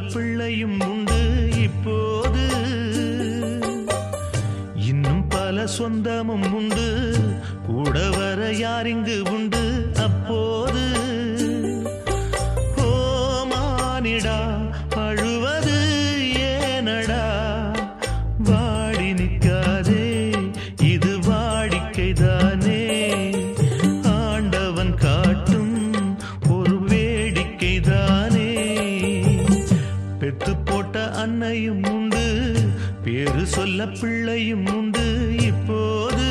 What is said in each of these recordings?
பிள்ளையும் உண்டு இப்போது. இன்னும் பல சொந்தமும் உண்டு, கூட வர யாரிங்கு உண்டு அப்போது. ஓ மானிடா அழுவது ஏனடா, வாடி நிற்காதே இது வாடிக்கைதானே, ஆண்டவன் காட்டும் ஒரு வேடிக்கைதானே. பெத்து போட்ட அன்னையும் உண்டு, பேரு சொல்ல பிள்ளையும் உண்டு இப்போது.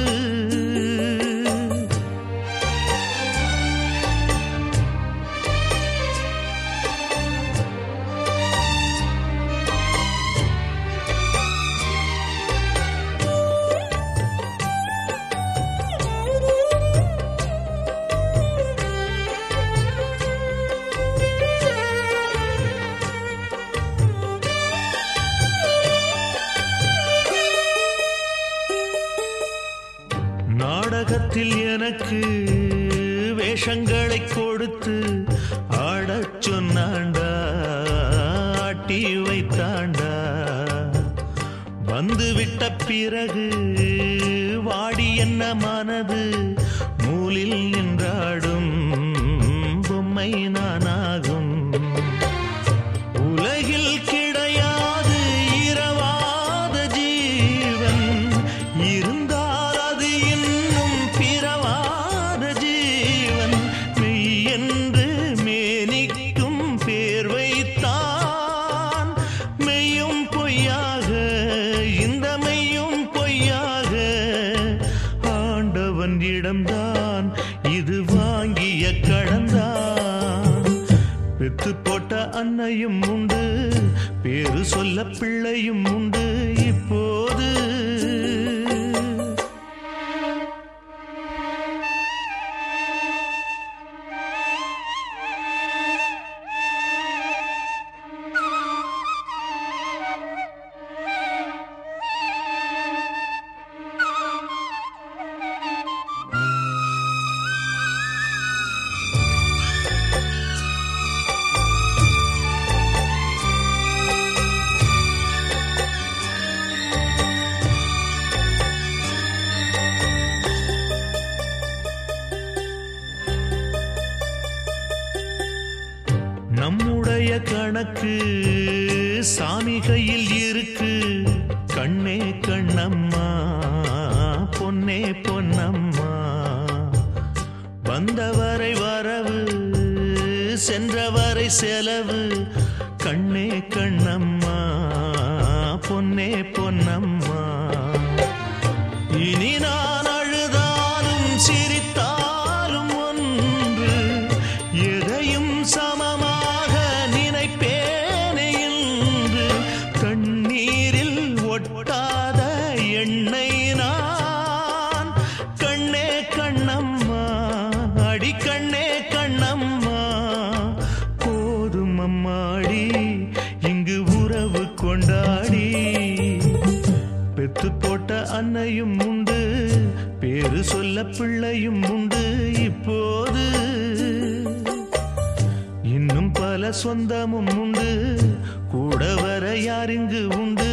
நாடகத்தில் எனக்கு வேஷங்களை கொடுத்து ஆடச் சொன்னாண்டா, ஆட்டி வைத்தாண்டா. வந்துவிட்ட பிறகு வாடி என்ன மனது நூலில் நின்றாடும் பொம்மை நானாகும். உலகில் கிடையாது இரவாத ஜீவன், இருந்தால் அது இன்னும் பிறவாத ஜீவன். மெய் என்று மேனிக்கும் பேர் வைத்தான், மெய்யும் பொய்யாக இந்த மெய்யும் பொய்யாக. ஆண்டவன் இடம்தான் இது வாங்கிய கடந்தான். பெத்து போட்ட அன்னையும் உண்டு, பேரு சொல்ல பிள்ளையும் உண்டு இப்போது. நம்முடைய கணக்கு சாமி கையில் இருக்கு, கண்ணே கண்ணம்மா பொன்னே பொன்னம்மா. வந்தவரை வரவு சென்றவரை செலவு, கண்ணே கண்ணம்மா பொன்னே பொன்னம்மா. இனி நான் அழுதாலும் சிரித்தாலும் ஒன்று, எதையும் சமமாக நினைப்பேனே என்று. கண்ணீரில் ஒட்டாத எண்ணெய் நான், கண்ணே கண்ணம்மா அடி கண்ணே கண்ணம்மா. போதும் அம்மாடி இங்கு உறவு கொண்டாடி. பெத்து போட்ட அன்னையும் உண்டு, பேரு சொல்ல பிள்ளையும் உண்டு இப்போது. இன்னும் பல சொந்தமும் உண்டு, கூட வர யாரிங்கு உண்டு